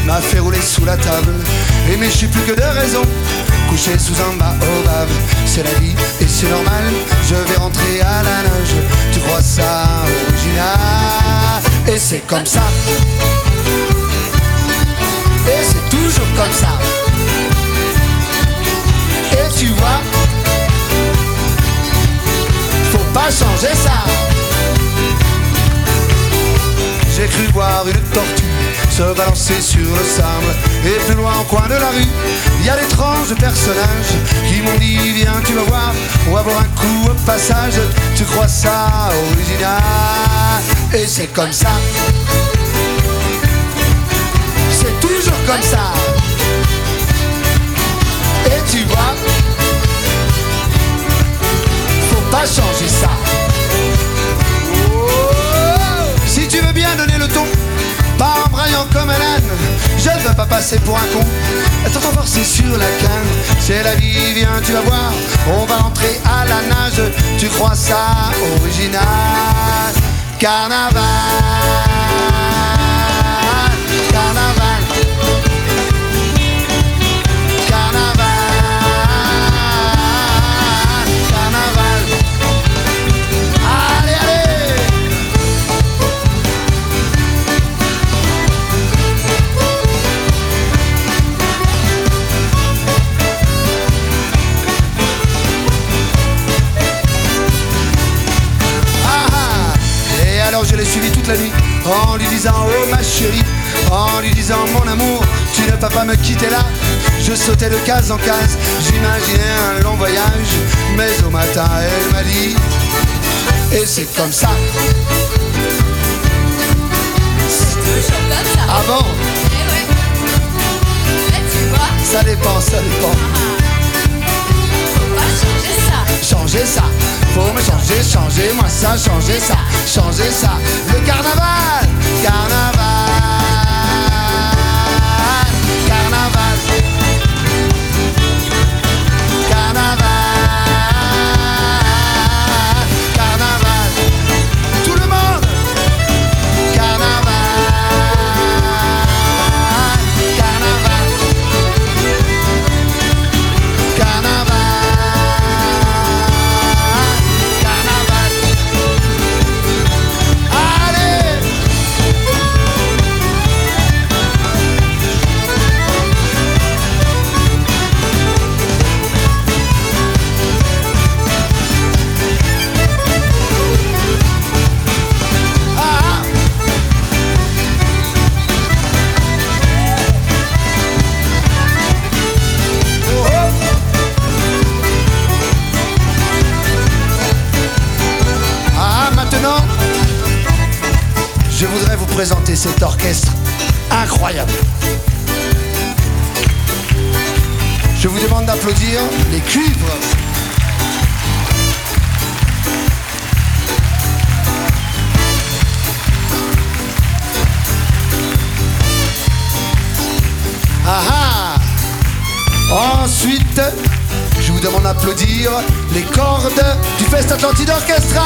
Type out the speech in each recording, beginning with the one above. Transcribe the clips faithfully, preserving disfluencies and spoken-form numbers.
m'a fait rouler sous la table. Et mais j'ai plus que de raison, couché sous un baobab. C'est la vie et c'est normal, je vais rentrer à la nage. Tu crois ça original? Et c'est comme ça. Et c'est toujours comme ça. Et tu vois, faut pas changer ça. J'ai cru voir une tortue se balancer sur le sable. Et plus loin au coin de la rue, il y a d'étranges personnages qui m'ont dit viens tu vas voir, on va boire un coup au passage. Tu crois ça original? Et c'est comme ça. C'est toujours comme ça. Et tu vois, faut pas changer ça. Si tu veux bien donner le ton, pas en braillant comme un âne, je ne veux pas passer pour un con, être trop forcé sur la canne. C'est la vie, viens tu vas voir, on va rentrer à la nage. Tu crois ça original? Carnaval, carnaval, carnaval, carnaval. Allez, allez. Alors je l'ai suivi toute la nuit, en lui disant oh ma chérie, en lui disant mon amour, tu ne vas pas me quitter là. Je sautais de case en case, j'imaginais un long voyage, mais au matin elle m'a dit, et c'est comme ça. C'est toujours comme ça. Ah bon? Eh ouais. Là tu vois. Ça dépend, ça dépend. Faut pas changer ça. Changer ça, faut me changer, changer moi ça, changer ça, changer ça. Le carnaval, carnaval, carnaval, carnaval, carnaval. Tout le monde. Carnaval, carnaval, carnaval. Je voudrais vous présenter cet orchestre incroyable. Je vous demande d'applaudir les cuivres. Ah ah. Ensuite, je vous demande d'applaudir les cordes du Fest Atlantide Orchestra.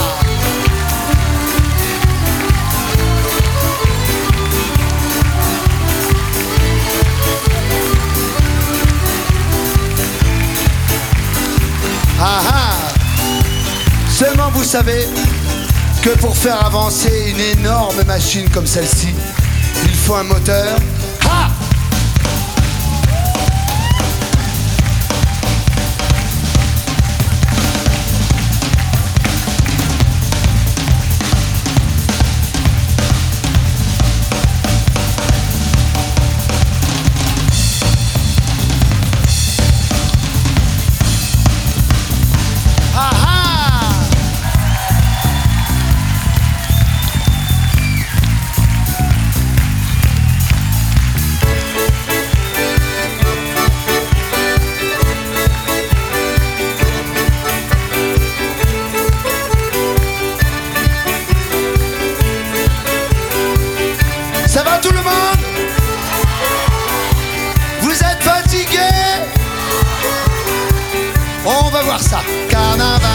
Ah ah. Seulement vous savez que pour faire avancer une énorme machine comme celle-ci, il faut un moteur. Ah. On va voir ça. Carnaval.